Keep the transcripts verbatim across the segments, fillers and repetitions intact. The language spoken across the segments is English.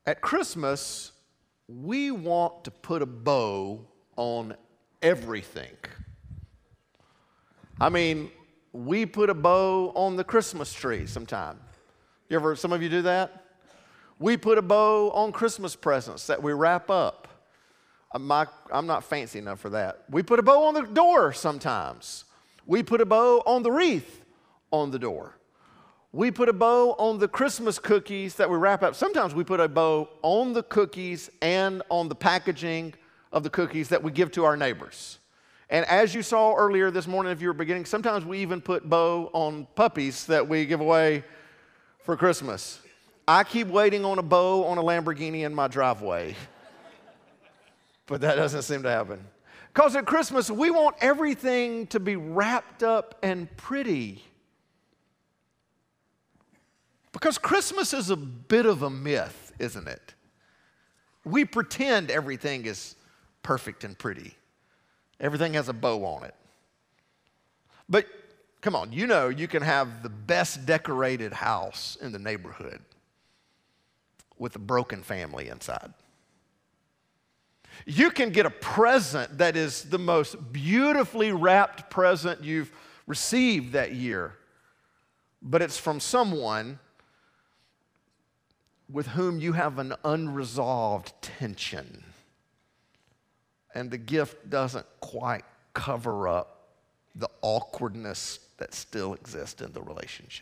At Christmas, we want to put a bow on everything. I mean, we put a bow on the Christmas tree sometime. You ever, some of you do that? We put a bow on Christmas presents that we wrap up. I'm not, I'm not fancy enough for that. We put a bow on the door sometimes. We put a bow on the wreath on the door. We put a bow on the Christmas cookies that we wrap up. Sometimes we put a bow on the cookies and on the packaging of the cookies that we give to our neighbors. And as you saw earlier this morning, if you were beginning, sometimes we even put bow on puppies that we give away for Christmas. I keep waiting on a bow on a Lamborghini in my driveway, but that doesn't seem to happen. Because at Christmas, we want everything to be wrapped up and pretty. Because Christmas is a bit of a myth, isn't it? We pretend everything is perfect and pretty. Everything has a bow on it. But come on, you know you can have the best decorated house in the neighborhood with a broken family inside. You can get a present that is the most beautifully wrapped present you've received that year, but it's from someone with whom you have an unresolved tension, and the gift doesn't quite cover up the awkwardness that still exists in the relationship.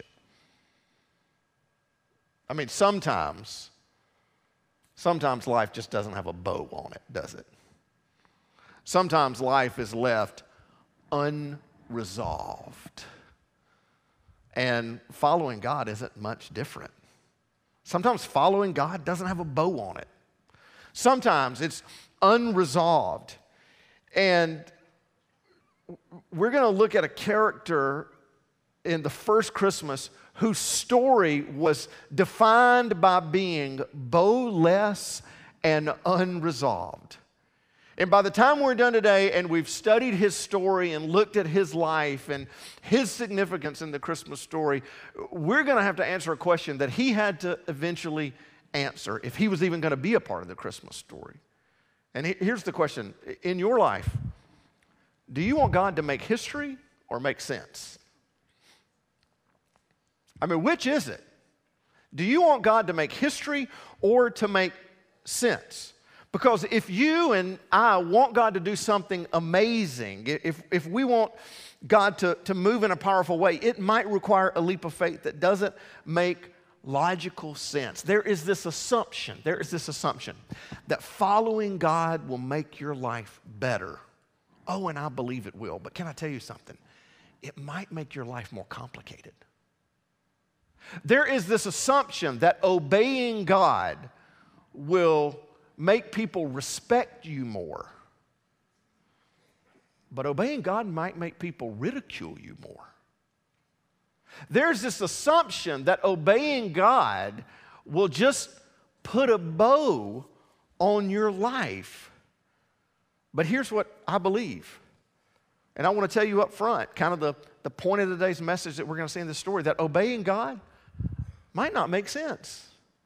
I mean, sometimes, sometimes life just doesn't have a bow on it, does it? Sometimes life is left unresolved. And following God isn't much different. Sometimes following God doesn't have a bow on it. Sometimes it's unresolved. And we're going to look at a character in the first Christmas whose story was defined by being bowless and unresolved. And by the time we're done today and we've studied his story and looked at his life and his significance in the Christmas story, we're going to have to answer a question that he had to eventually answer if he was even going to be a part of the Christmas story. And here's the question. In your life, do you want God to make history or make sense? I mean, which is it? Do you want God to make history or to make sense? Because if you and I want God to do something amazing, if, if we want God to, to move in a powerful way, it might require a leap of faith that doesn't make logical sense. There is this assumption, there is this assumption that following God will make your life better. Oh, and I believe it will, but can I tell you something? It might make your life more complicated. There is this assumption that obeying God will make people respect you more. But obeying God might make people ridicule you more. There's this assumption that obeying God will just put a bow on your life. But here's what I believe. And I want to tell you up front, kind of the, the point of today's message that we're going to see in this story, that obeying God might not make sense.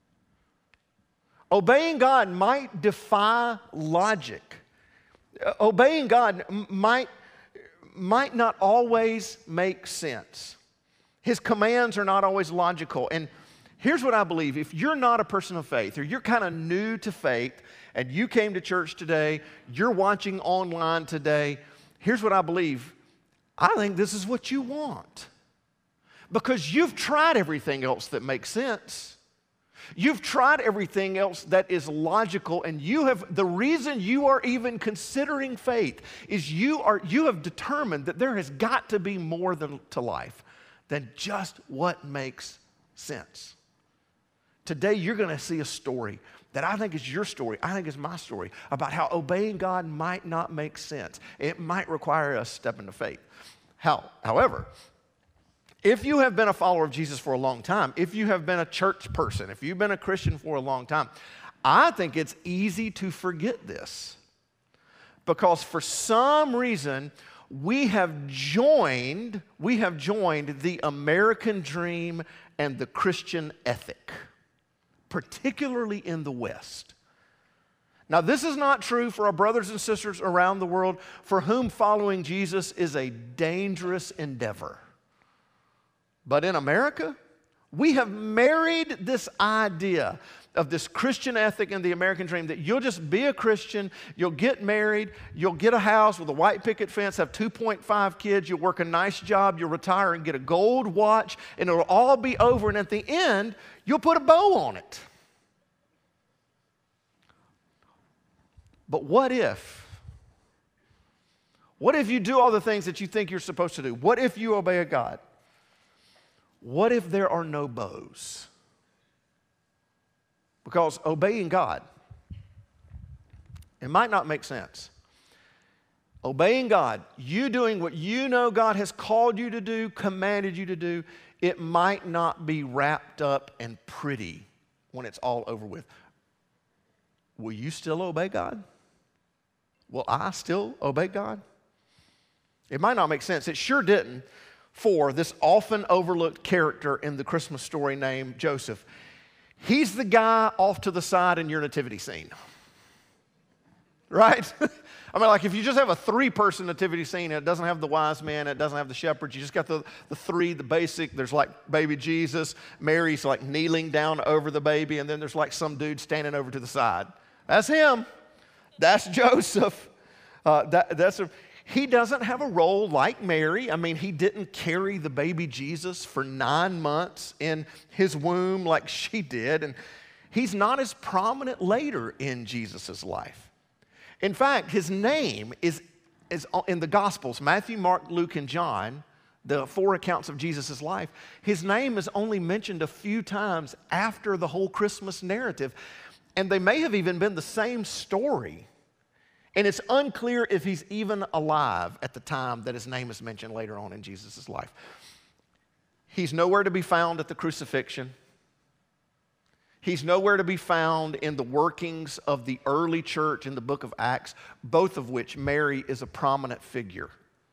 Obeying God might defy logic. Obeying God might, might not always make sense. His commands are not always logical. And here's what I believe. If you're not a person of faith, or you're kind of new to faith, and you came to church today, you're watching online today, here's what I believe. I think this is what you want. Because you've tried everything else that makes sense. You've tried everything else that is logical, and you have, the reason you are even considering faith is you are, you have determined that there has got to be more than, to life than just what makes sense. Today, you're going to see a story that I think is your story, I think is my story, about how obeying God might not make sense. It might require us to step into faith. How, however, if you have been a follower of Jesus for a long time, if you have been a church person, if you've been a Christian for a long time, I think it's easy to forget this. Because for some reason, we have joined, we have joined the American dream and the Christian ethic. particularly in the West. Now, this is not true for our brothers and sisters around the world for whom following Jesus is a dangerous endeavor. But in America, we have married this idea of this Christian ethic and the American dream that you'll just be a Christian, you'll get married, you'll get a house with a white picket fence, have two point five kids, you'll work a nice job, you'll retire and get a gold watch, and it'll all be over, and at the end, you'll put a bow on it. But what if? What if you do all the things that you think you're supposed to do? What if you obey a God? What if there are no bows? Because obeying God, it might not make sense. Obeying God, you doing what you know God has called you to do, commanded you to do, it might not be wrapped up and pretty when it's all over with. Will you still obey God? Will I still obey God? It might not make sense. It sure didn't for this often overlooked character in the Christmas story named Joseph. He's the guy off to the side in your nativity scene, right? I mean, like if you just have a three-person nativity scene, it doesn't have the wise men, it doesn't have the shepherds, you just got the, the three, the basic, there's like baby Jesus, Mary's like kneeling down over the baby, and then there's like some dude standing over to the side. That's him. That's Joseph. Uh, that, that's a, he doesn't have a role like Mary. I mean, he didn't carry the baby Jesus for nine months in his womb like she did, and he's not as prominent later in Jesus' life. In fact, his name is, is in the Gospels, Matthew, Mark, Luke, and John, the four accounts of Jesus' life. His name is only mentioned a few times after the whole Christmas narrative, and they may have even been the same story. And it's unclear if he's even alive at the time that his name is mentioned later on in Jesus' life. He's nowhere to be found at the crucifixion. He's nowhere to be found in the workings of the early church in the book of Acts, both of which Mary is a prominent figure.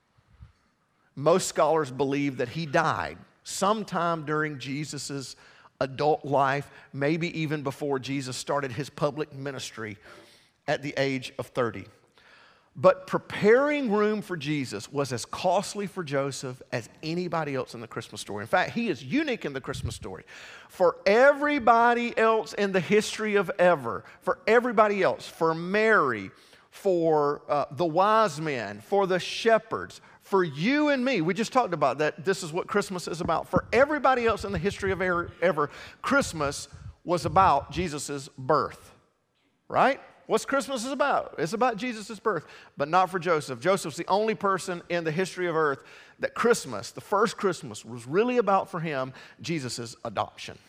Most scholars believe that he died sometime during Jesus' adult life, maybe even before Jesus started his public ministry at the age of thirty. But preparing room for Jesus was as costly for Joseph as anybody else in the Christmas story. In fact, he is unique in the Christmas story. For everybody else in the history of ever, for everybody else, for Mary, for uh, the wise men, for the shepherds, for you and me, we just talked about that. This is what Christmas is about. For everybody else in the history of ever, ever Christmas was about Jesus' birth, right? What's Christmas is about? It's about Jesus' birth, but not for Joseph. Joseph's the only person in the history of earth that Christmas, the first Christmas, was really about for him, Jesus' adoption.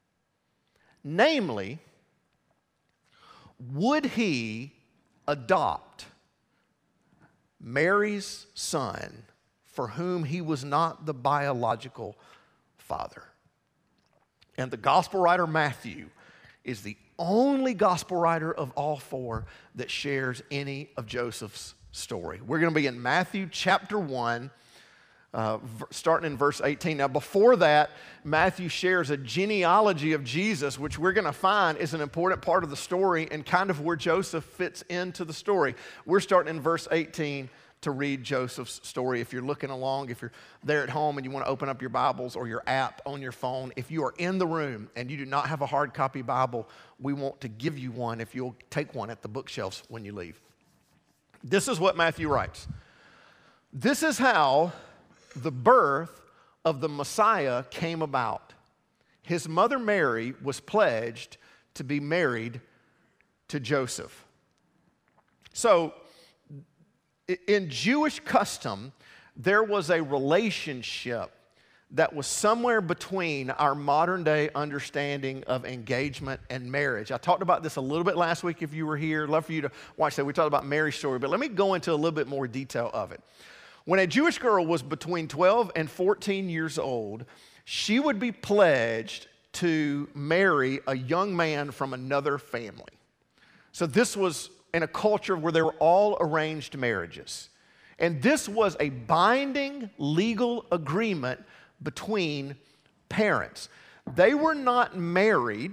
Namely, would he adopt Mary's son for whom he was not the biological father? And the gospel writer Matthew is the only gospel writer of all four that shares any of Joseph's story. We're going to be in Matthew chapter one, uh, starting in verse eighteen. Now, before that, Matthew shares a genealogy of Jesus, which we're going to find is an important part of the story and kind of where Joseph fits into the story. We're starting in verse eighteen to read Joseph's story. If you're looking along, if you're there at home and you want to open up your Bibles or your app on your phone, if you are in the room and you do not have a hard copy Bible, we want to give you one if you'll take one at the bookshelves when you leave. This is what Matthew writes. This is how the birth of the Messiah came about. His mother Mary was pledged to be married to Joseph. So, in Jewish custom, there was a relationship that was somewhere between our modern day understanding of engagement and marriage. I talked about this a little bit last week if you were here. I'd love for you to watch that. We talked about Mary's story, but let me go into a little bit more detail of it. When a Jewish girl was between twelve and fourteen years old, she would be pledged to marry a young man from another family. So this was in a culture where there were all arranged marriages. And this was a binding legal agreement between parents. They were not married,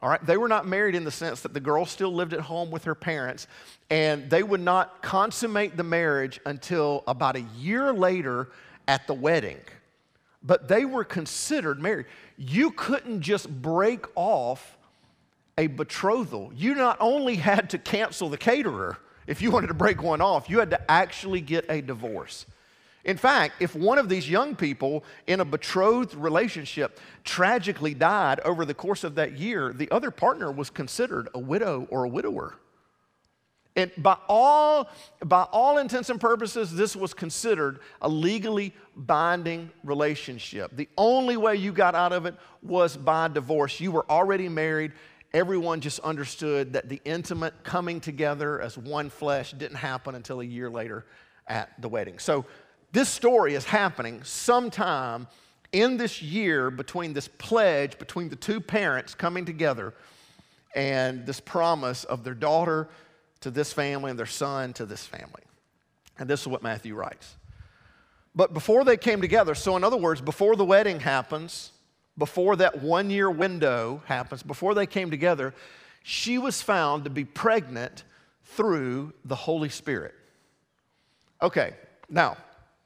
All right, they were not married in the sense that the girl still lived at home with her parents, and they would not consummate the marriage until about a year later at the wedding. But they were considered married. You couldn't just break off a betrothal. You not only had to cancel the caterer if you wanted to break one off, you had to actually get a divorce. In fact, if one of these young people in a betrothed relationship tragically died over the course of that year, the other partner was considered a widow or a widower. And by all, by all intents and purposes, this was considered a legally binding relationship. The only way you got out of it was by divorce. You were already married. Everyone just understood that the intimate coming together as one flesh didn't happen until a year later at the wedding. So this story is happening sometime in this year between this pledge, between the two parents coming together and this promise of their daughter to this family and their son to this family. And this is what Matthew writes. But before they came together, so in other words, before the wedding happens, before that one-year window happens, before they came together, she was found to be pregnant through the Holy Spirit. Okay, now,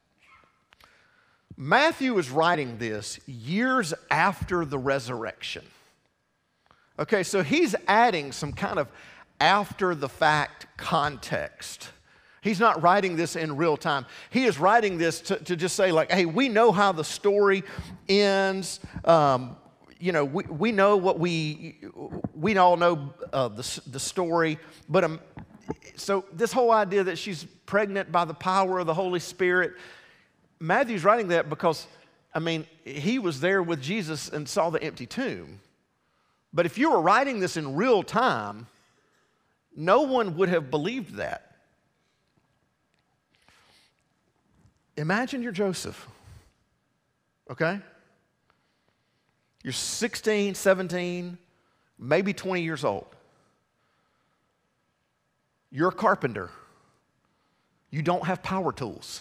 Matthew is writing this years after the resurrection. Okay, so he's adding some kind of after-the-fact context. He's not writing this in real time. He is writing this to, to just say, like, hey, we know how the story ends. Um, you know, we, we know what we, we all know uh, the, the story. But um, so this whole idea that she's pregnant by the power of the Holy Spirit, Matthew's writing that because, I mean, he was there with Jesus and saw the empty tomb. But if you were writing this in real time, no one would have believed that. Imagine you're Joseph, okay? You're sixteen, seventeen, maybe twenty years old. You're a carpenter. You don't have power tools.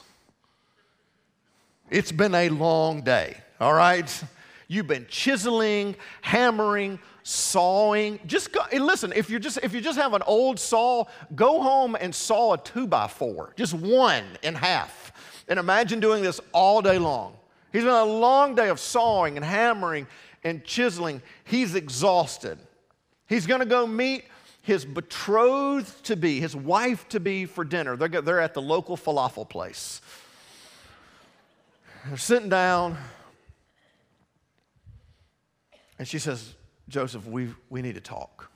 It's been a long day, all right? You've been chiseling, hammering, sawing. Just go, and listen, if you just if you just have an old saw, go home and saw a two by four, just one in half. And imagine doing this all day long. He's been a long day of sawing and hammering and chiseling. He's exhausted. He's going to go meet his betrothed to be, his wife to be for dinner. They're, they're at the local falafel place. They're sitting down. And she says, Joseph, we, we need to talk.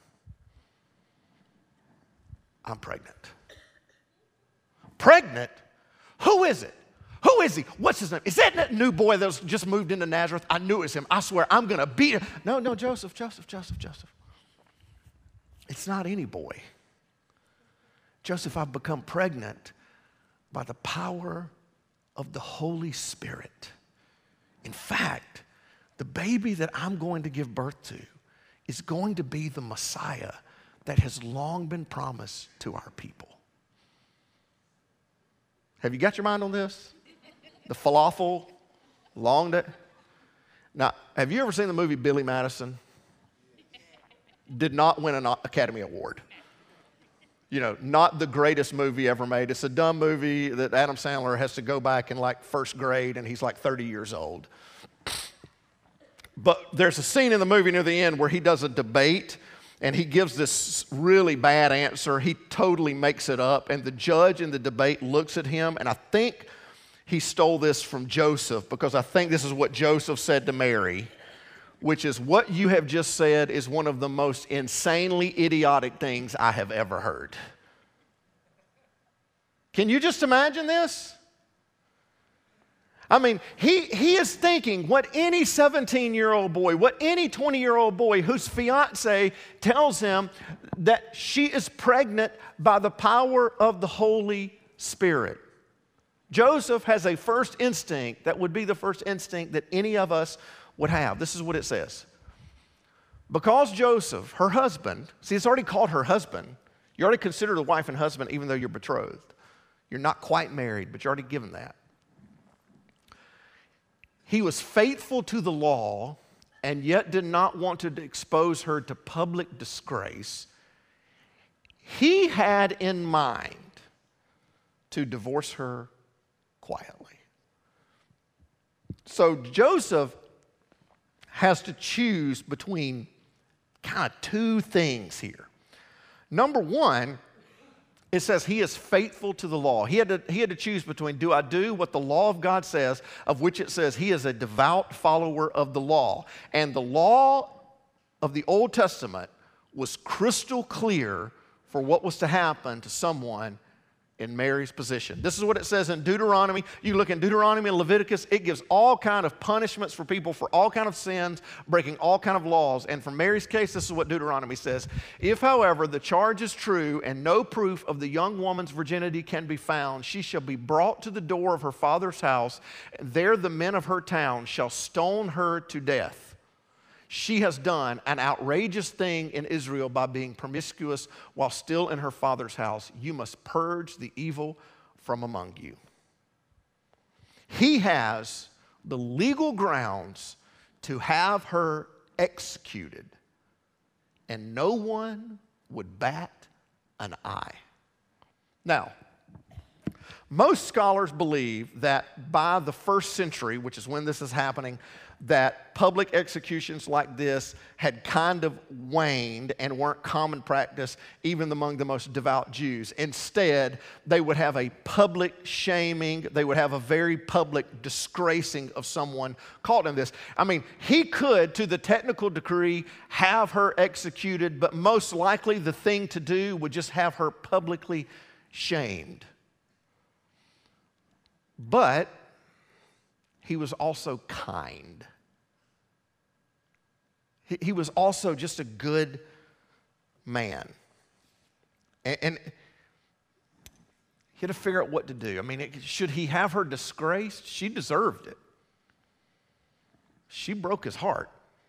I'm pregnant. Pregnant? Who is it? Who is he? What's his name? Is that that new boy that was just moved into Nazareth? I knew it was him. I swear, I'm going to beat him. No, no, Joseph, Joseph, Joseph, Joseph. It's not any boy. Joseph, I've become pregnant by the power of the Holy Spirit. In fact, the baby that I'm going to give birth to is going to be the Messiah that has long been promised to our people. Have you got your mind on this? The falafel, long day. Now, have you ever seen the movie Billy Madison? Did not win an Academy Award. You know, not the greatest movie ever made. It's a dumb movie that Adam Sandler has to go back in like first grade and he's like thirty years old. But there's a scene in the movie near the end where he does a debate and he gives this really bad answer. He totally makes it up. And the judge in the debate looks at him, and I think he stole this from Joseph because I think this is what Joseph said to Mary, which is, what you have just said is one of the most insanely idiotic things I have ever heard. Can you just imagine this? I mean, he, he is thinking what any seventeen-year-old boy, what any twenty-year-old boy whose fiance tells him that she is pregnant by the power of the Holy Spirit. Joseph has a first instinct that would be the first instinct that any of us would have. This is what it says. Because Joseph, her husband, see, it's already called her husband. You already consider the wife and husband even though you're betrothed. You're not quite married, but you're already given that. He was faithful to the law and yet did not want to expose her to public disgrace, he had in mind to divorce her quietly. So Joseph has to choose between kind of two things here. Number one, it says he is faithful to the law. He had to, he had to choose between, do I do what the law of God says, of which it says he is a devout follower of the law. And the law of the Old Testament was crystal clear for what was to happen to someone in Mary's position. This is what it says in Deuteronomy. You look in Deuteronomy and Leviticus, it gives all kind of punishments for people for all kind of sins, breaking all kind of laws. And for Mary's case, this is what Deuteronomy says. If, however, the charge is true and no proof of the young woman's virginity can be found, she shall be brought to the door of her father's house. There the men of her town shall stone her to death. She has done an outrageous thing in Israel by being promiscuous while still in her father's house. You must purge the evil from among you. He has the legal grounds to have her executed, and no one would bat an eye. Now, most scholars believe that by the first century, which is when this is happening, that public executions like this had kind of waned and weren't common practice even among the most devout Jews. Instead, they would have a public shaming, they would have a very public disgracing of someone caught in this. I mean, he could, to the technical degree, have her executed, but most likely the thing to do would just have her publicly shamed. But he was also kind. He, he was also just a good man. And, and he had to figure out what to do. I mean, it, should he have her disgraced? She deserved it. She broke his heart.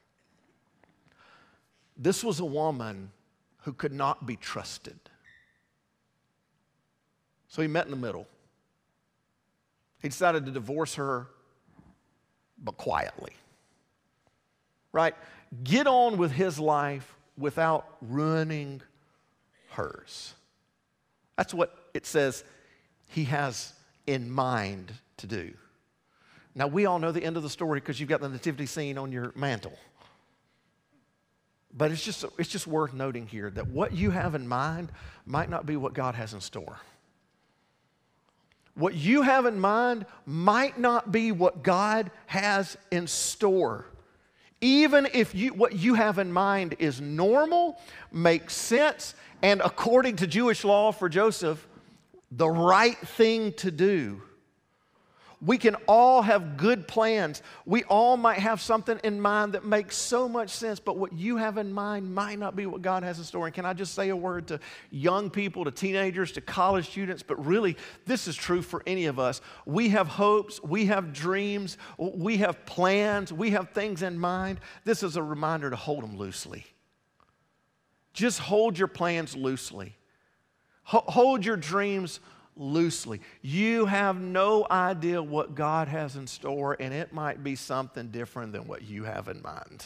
This was a woman who could not be trusted. So he met in the middle. He decided to divorce her, but quietly. Right? Get on with his life without ruining hers. That's what it says he has in mind to do. Now, we all know the end of the story because you've got the nativity scene on your mantle. But it's just, it's just worth noting here that what you have in mind might not be what God has in store. What you have in mind might not be what God has in store. Even if you, what you have in mind is normal, makes sense, and according to Jewish law for Joseph, the right thing to do. We can all have good plans. We all might have something in mind that makes so much sense, but what you have in mind might not be what God has in store. And can I just say a word to young people, to teenagers, to college students, but really, this is true for any of us. We have hopes, we have dreams, we have plans, we have things in mind. This is a reminder to hold them loosely. Just hold your plans loosely. Hold your dreams loosely. You have no idea what God has in store, and it might be something different than what you have in mind.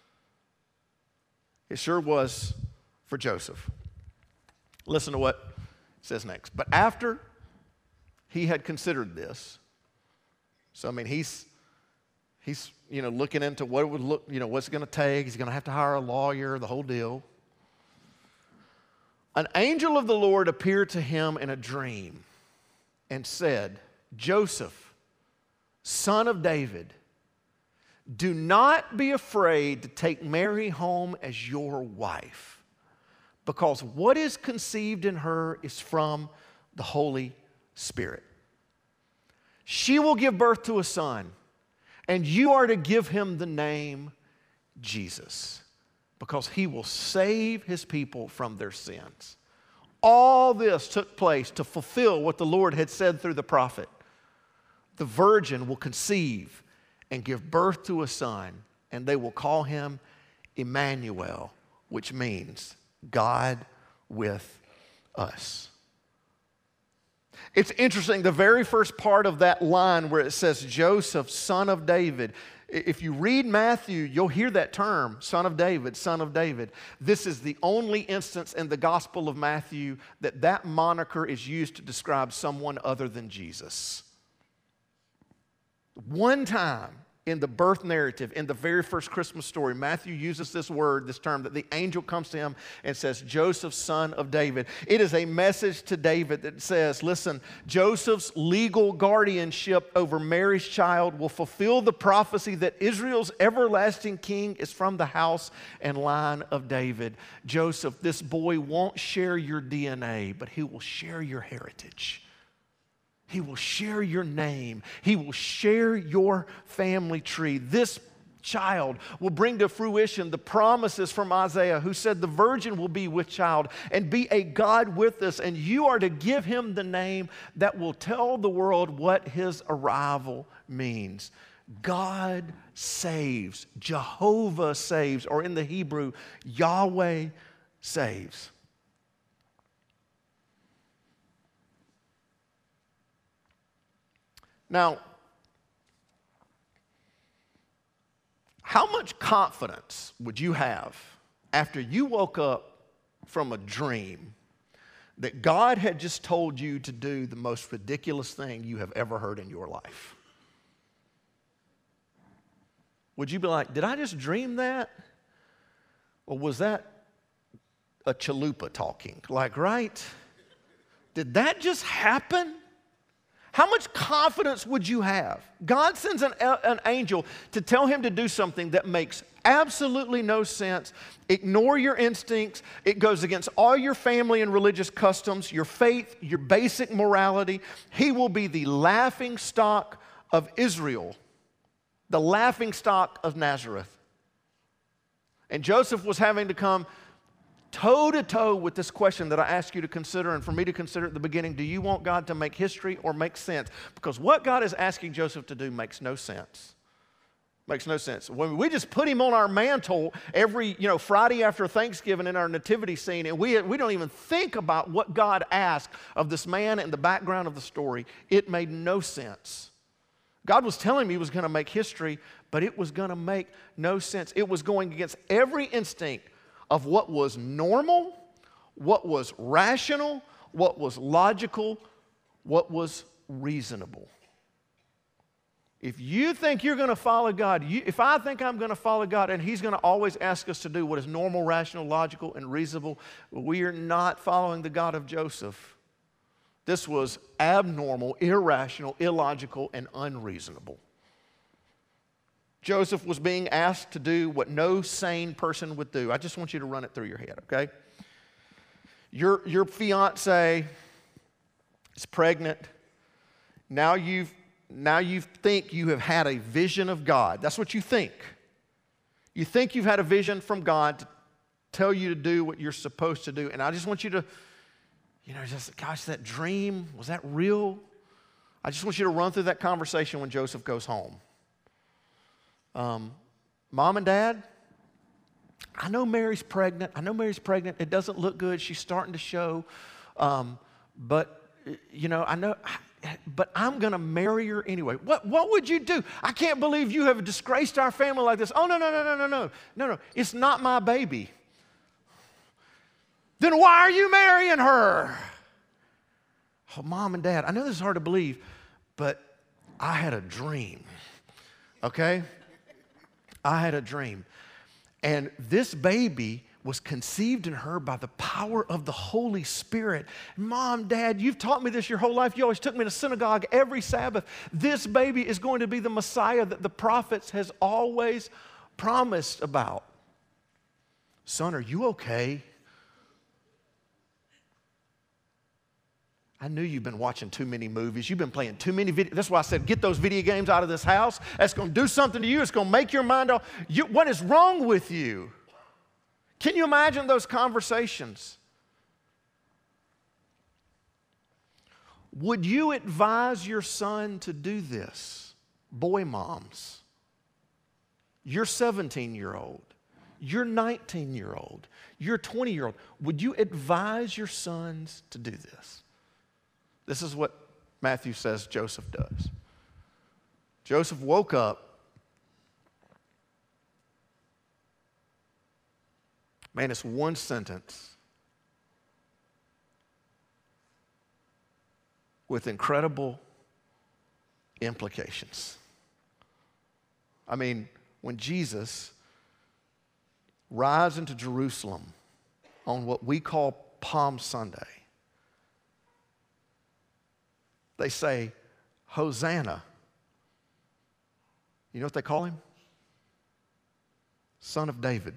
It sure was for Joseph. Listen to what it says next. But after he had considered this, so I mean, he's he's you know looking into what it would look, you know, what's it going to take. He's going to have to hire a lawyer, the whole deal. An angel of the Lord appeared to him in a dream and said, Joseph, son of David, do not be afraid to take Mary home as your wife, because what is conceived in her is from the Holy Spirit. She will give birth to a son, and you are to give him the name Jesus, because he will save his people from their sins. All this took place to fulfill what the Lord had said through the prophet. The virgin will conceive and give birth to a son, and they will call him Emmanuel, which means God with us. It's interesting, the very first part of that line where it says Joseph, son of David, if you read Matthew, you'll hear that term, son of David, son of David. This is the only instance in the Gospel of Matthew that that moniker is used to describe someone other than Jesus. One time in the birth narrative, in the very first Christmas story, Matthew uses this word, this term, that the angel comes to him and says, Joseph, son of David. It is a message to David that says, listen, Joseph's legal guardianship over Mary's child will fulfill the prophecy that Israel's everlasting king is from the house and line of David. Joseph, this boy won't share your D N A, but he will share your heritage. He will share your name. He will share your family tree. This child will bring to fruition the promises from Isaiah, who said the virgin will be with child and be a God with us, and you are to give him the name that will tell the world what his arrival means. God saves. Jehovah saves, or in the Hebrew, Yahweh saves. Now, how much confidence would you have after you woke up from a dream that God had just told you to do the most ridiculous thing you have ever heard in your life? Would you be like, did I just dream that? Or was that a chalupa talking? Like, right? Did that just happen? How much confidence would you have? God sends an, an angel to tell him to do something that makes absolutely no sense. Ignore your instincts. It goes against all your family and religious customs, your faith, your basic morality. He will be the laughing stock of Israel, the laughing stock of Nazareth. And Joseph was having to come toe-to-toe with this question that I ask you to consider and for me to consider at the beginning. Do you want God to make history or make sense? Because what God is asking Joseph to do makes no sense. Makes no sense. When we just put him on our mantle every, you know, Friday after Thanksgiving in our nativity scene, and we, we don't even think about what God asked of this man and the background of the story, it made no sense. God was telling me he was going to make history, but it was going to make no sense. It was going against every instinct of what was normal, what was rational, what was logical, what was reasonable. If you think you're going to follow God, you, if I think I'm going to follow God and he's going to always ask us to do what is normal, rational, logical, and reasonable, we are not following the God of Joseph. This was abnormal, irrational, illogical, and unreasonable. Joseph was being asked to do what no sane person would do. I just want you to run it through your head, okay? Your, your fiance is pregnant. Now you've now you think you have had a vision of God. That's what you think. You think you've had a vision from God to tell you to do what you're supposed to do. And I just want you to, you know, just, gosh, that dream, was that real? I just want you to run through that conversation when Joseph goes home. Um, Mom and Dad, I know Mary's pregnant. I know Mary's pregnant. It doesn't look good. She's starting to show. Um, but, you know, I know, but I'm going to marry her anyway. What, what would you do? I can't believe you have disgraced our family like this. Oh, no, no, no, no, no, no. No, no. It's not my baby. Then why are you marrying her? Oh, Mom and Dad, I know this is hard to believe, but I had a dream, okay? I had a dream. And this baby was conceived in her by the power of the Holy Spirit. Mom, Dad, you've taught me this your whole life. You always took me to synagogue every Sabbath. This baby is going to be the Messiah that the prophets has always promised about. Son, are you okay? I knew you've been watching too many movies. You've been playing too many videos. That's why I said, get those video games out of this house. That's going to do something to you. It's going to make your mind off. You, what is wrong with you? Can you imagine those conversations? Would you advise your son to do this? Boy moms, you're seventeen-year-old. You're nineteen-year-old. You're twenty-year-old. Would you advise your sons to do this? This is what Matthew says Joseph does. Joseph woke up. Man, it's one sentence with incredible implications. I mean, when Jesus rides into Jerusalem on what we call Palm Sunday, they say, Hosanna. You know what they call him? Son of David.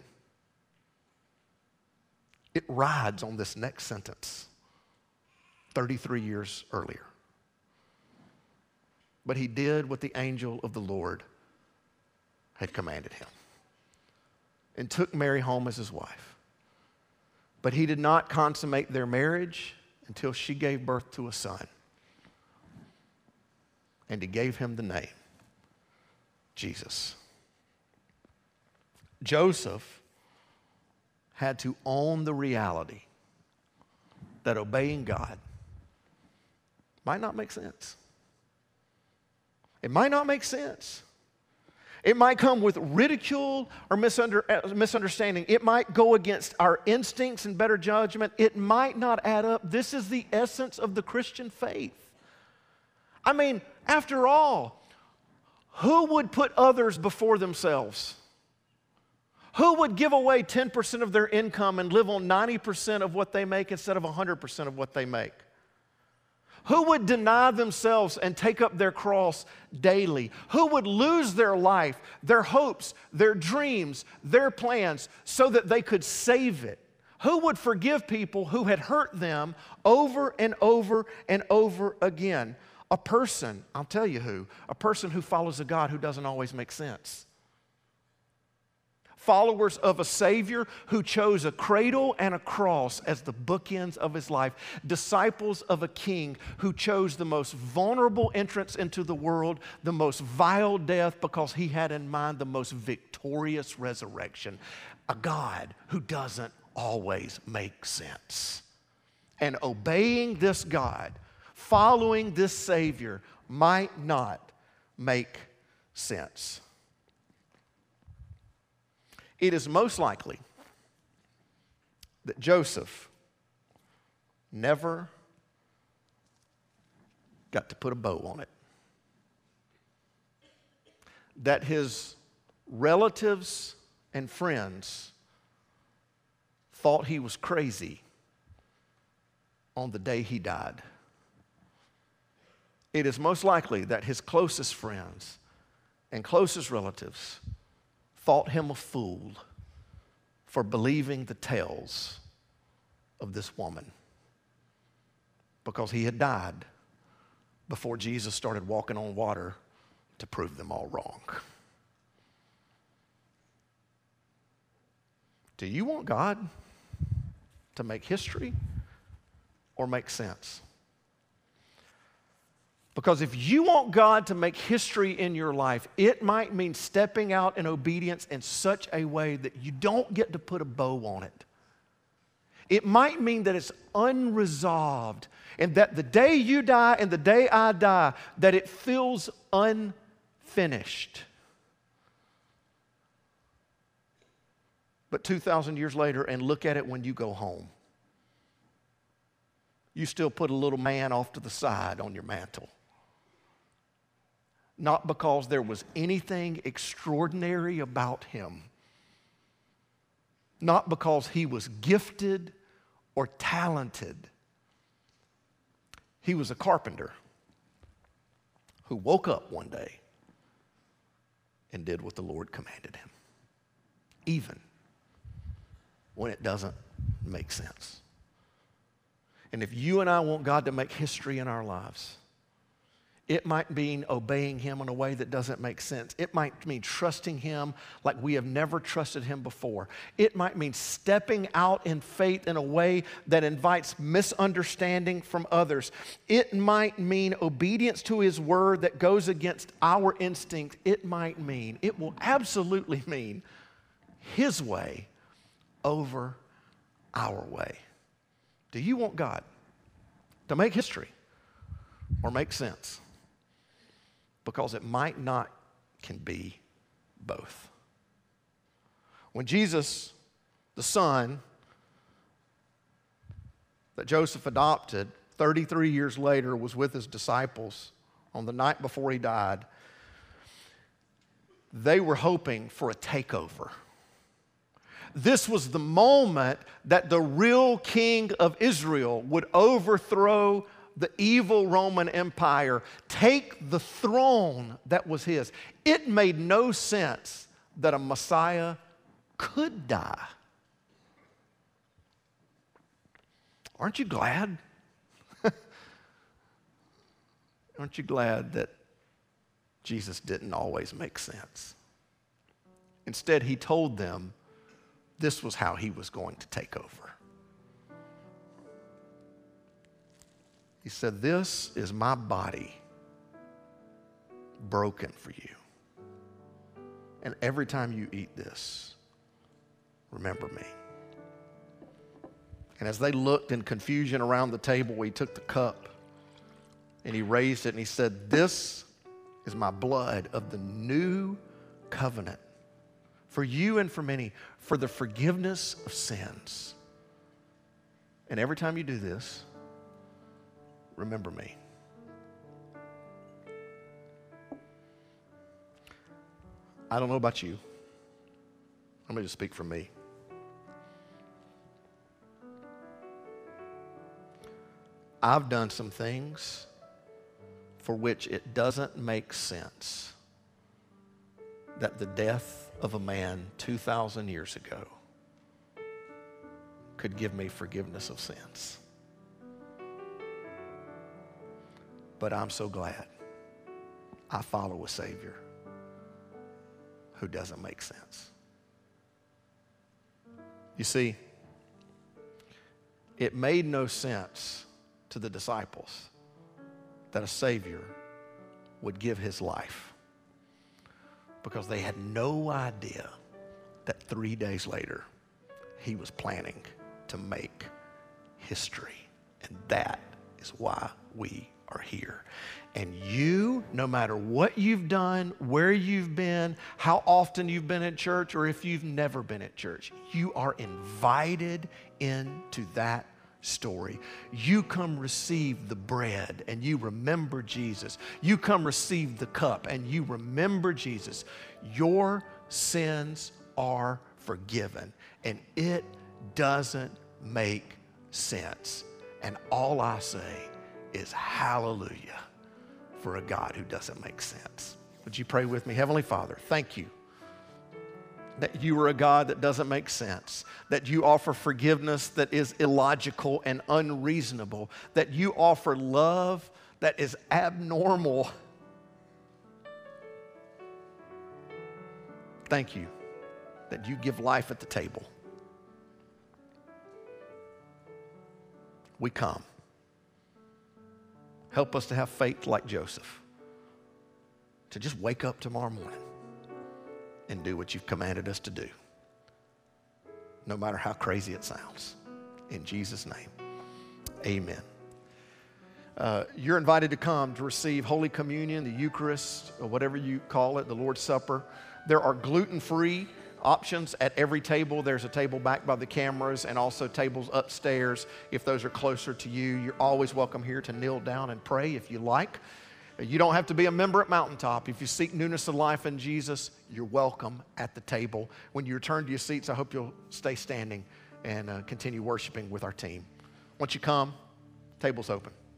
It rides on this next sentence thirty-three years earlier. But he did what the angel of the Lord had commanded him and took Mary home as his wife. But he did not consummate their marriage until she gave birth to a son. And he gave him the name Jesus. Joseph had to own the reality that obeying God might not make sense. It might not make sense. It might come with ridicule or misunder, misunderstanding. It might go against our instincts and better judgment. It might not add up. This is the essence of the Christian faith. I mean, after all, who would put others before themselves? Who would give away ten percent of their income and live on ninety percent of what they make instead of one hundred percent of what they make? Who would deny themselves and take up their cross daily? Who would lose their life, their hopes, their dreams, their plans so that they could save it? Who would forgive people who had hurt them over and over and over again? A person, I'll tell you who, a person who follows a God who doesn't always make sense. Followers of a Savior who chose a cradle and a cross as the bookends of his life. Disciples of a King who chose the most vulnerable entrance into the world, the most vile death, because he had in mind the most victorious resurrection. A God who doesn't always make sense. And obeying this God, following this Savior, might not make sense. It is most likely that Joseph never got to put a bow on it. That his relatives and friends thought he was crazy on the day he died. It is most likely that his closest friends and closest relatives thought him a fool for believing the tales of this woman, because he had died before Jesus started walking on water to prove them all wrong. Do you want God to make history or make sense? Because if you want God to make history in your life, it might mean stepping out in obedience in such a way that you don't get to put a bow on it. It might mean that it's unresolved, and that the day you die and the day I die, that it feels unfinished. But two thousand years later, and look at it when you go home. You still put a little man off to the side on your mantle. Not because there was anything extraordinary about him. Not because he was gifted or talented. He was a carpenter who woke up one day and did what the Lord commanded him, even when it doesn't make sense. And if you and I want God to make history in our lives, it might mean obeying him in a way that doesn't make sense. It might mean trusting him like we have never trusted him before. It might mean stepping out in faith in a way that invites misunderstanding from others. It might mean obedience to his word that goes against our instinct. It might mean, it will absolutely mean his way over our way. Do you want God to make history or make sense, because it might not can be both. When Jesus, the son that Joseph adopted, thirty-three years later was with his disciples on the night before he died, they were hoping for a takeover. This was the moment that the real king of Israel would overthrow the evil Roman Empire, take the throne that was his. It made no sense that a Messiah could die. Aren't you glad? Aren't you glad that Jesus didn't always make sense? Instead, he told them this was how he was going to take over. He said, "This is my body broken for you. And every time you eat this, remember me." And as they looked in confusion around the table, he took the cup and he raised it and he said, "This is my blood of the new covenant for you and for many, for the forgiveness of sins. And every time you do this, remember me." I don't know about you. I'm going to just speak for me. I've done some things for which it doesn't make sense that the death of a man two thousand years ago could give me forgiveness of sins. But I'm so glad I follow a Savior who doesn't make sense. You see, it made no sense to the disciples that a Savior would give his life, because they had no idea that three days later he was planning to make history. And that is why we are here. And you, no matter what you've done, where you've been, how often you've been at church, or if you've never been at church, you are invited into that story. You come receive the bread and you remember Jesus. You come receive the cup and you remember Jesus. Your sins are forgiven, and it doesn't make sense. And all I say is hallelujah for a God who doesn't make sense. Would you pray with me? Heavenly Father, thank you that you are a God that doesn't make sense, that you offer forgiveness that is illogical and unreasonable, that you offer love that is abnormal. Thank you that you give life at the table. We come. Help us to have faith like Joseph, to just wake up tomorrow morning and do what you've commanded us to do, no matter how crazy it sounds. In Jesus' name, amen. Uh, you're invited to come to receive Holy Communion, the Eucharist, or whatever you call it, the Lord's Supper. There are gluten-free options at every table. There's a table back by the cameras and also tables upstairs if those are closer to you. You're always welcome here to kneel down and pray if you like. You don't have to be a member at Mountaintop. If you seek newness of life in Jesus, you're welcome at the table. When you return to your seats, I hope you'll stay standing and uh, continue worshiping with our team. Once you come, table's open.